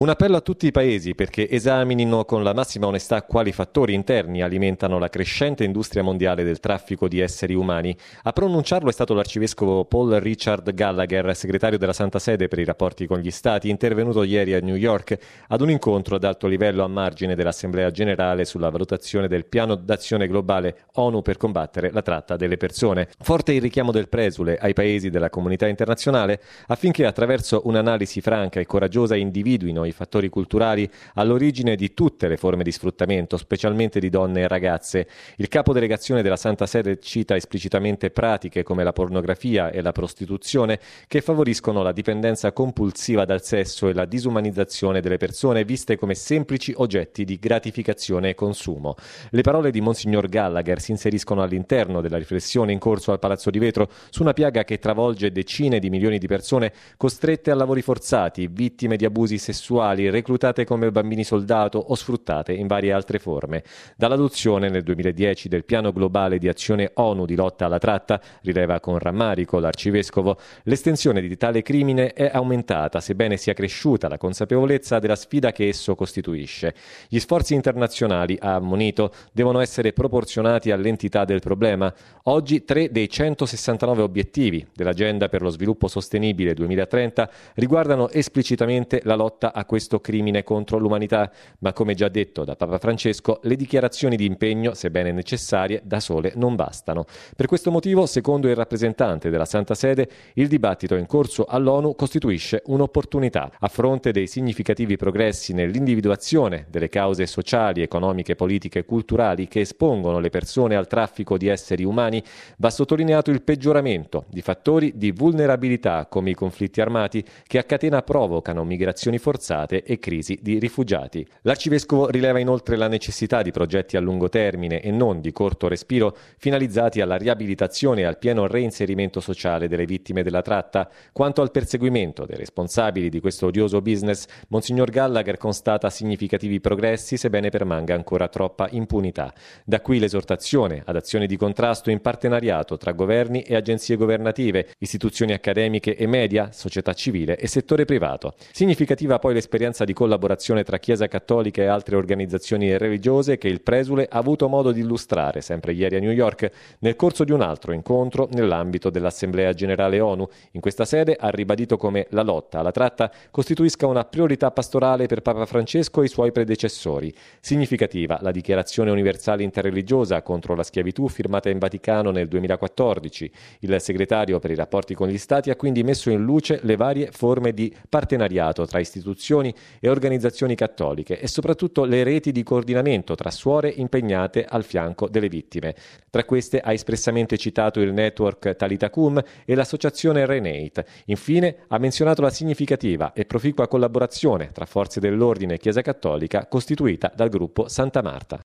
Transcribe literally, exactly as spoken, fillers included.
Un appello a tutti i paesi perché esaminino con la massima onestà quali fattori interni alimentano la crescente industria mondiale del traffico di esseri umani. A pronunciarlo è stato l'arcivescovo Paul Richard Gallagher, segretario della Santa Sede per i rapporti con gli Stati, intervenuto ieri a New York ad un incontro ad alto livello a margine dell'Assemblea Generale sulla valutazione del piano d'azione globale ONU per combattere la tratta delle persone. Forte il richiamo del presule ai paesi della comunità internazionale affinché attraverso un'analisi franca e coraggiosa individuino i fattori culturali all'origine di tutte le forme di sfruttamento, specialmente di donne e ragazze. Il capo delegazione della Santa Sede cita esplicitamente pratiche come la pornografia e la prostituzione che favoriscono la dipendenza compulsiva dal sesso e la disumanizzazione delle persone viste come semplici oggetti di gratificazione e consumo. Le parole di Monsignor Gallagher si inseriscono all'interno della riflessione in corso al Palazzo di Vetro su una piaga che travolge decine di milioni di persone costrette a lavori forzati, vittime di abusi sessuali, reclutate come bambini soldato o sfruttate in varie altre forme. Dall'adozione nel duemiladieci del piano globale di azione ONU di lotta alla tratta, rileva con rammarico l'arcivescovo, l'estensione di tale crimine è aumentata, sebbene sia cresciuta la consapevolezza della sfida che esso costituisce. Gli sforzi internazionali, ha ammonito, devono essere proporzionati all'entità del problema. Oggi tre dei centosessantanove obiettivi dell'Agenda per lo sviluppo sostenibile duemilatrenta riguardano esplicitamente la lotta a questo crimine contro l'umanità, ma come già detto da Papa Francesco, le dichiarazioni di impegno, sebbene necessarie, da sole non bastano. Per questo motivo, secondo il rappresentante della Santa Sede, il dibattito in corso all'ONU costituisce un'opportunità. A fronte dei significativi progressi nell'individuazione delle cause sociali, economiche, politiche e culturali che espongono le persone al traffico di esseri umani, va sottolineato il peggioramento di fattori di vulnerabilità come i conflitti armati che a catena provocano migrazioni forzate e crisi di rifugiati. L'arcivescovo rileva inoltre la necessità di progetti a lungo termine e non di corto respiro finalizzati alla riabilitazione e al pieno reinserimento sociale delle vittime della tratta. Quanto al perseguimento dei responsabili di questo odioso business, Monsignor Gallagher constata significativi progressi sebbene permanga ancora troppa impunità. Da qui l'esortazione ad azioni di contrasto in partenariato tra governi e agenzie governative, istituzioni accademiche e media, società civile e settore privato. Significativa poi l'esperienza di collaborazione tra Chiesa Cattolica e altre organizzazioni religiose che il presule ha avuto modo di illustrare sempre ieri a New York nel corso di un altro incontro nell'ambito dell'Assemblea Generale ONU. In questa sede ha ribadito come la lotta alla tratta costituisca una priorità pastorale per Papa Francesco e i suoi predecessori. Significativa la Dichiarazione Universale Interreligiosa contro la schiavitù firmata in Vaticano nel duemilaquattordici. Il segretario per i rapporti con gli Stati ha quindi messo in luce le varie forme di partenariato tra istituzioni e organizzazioni cattoliche e soprattutto le reti di coordinamento tra suore impegnate al fianco delle vittime. Tra queste ha espressamente citato il network Talitacum e l'associazione Renate. Infine ha menzionato la significativa e proficua collaborazione tra forze dell'ordine e Chiesa Cattolica costituita dal gruppo Santa Marta.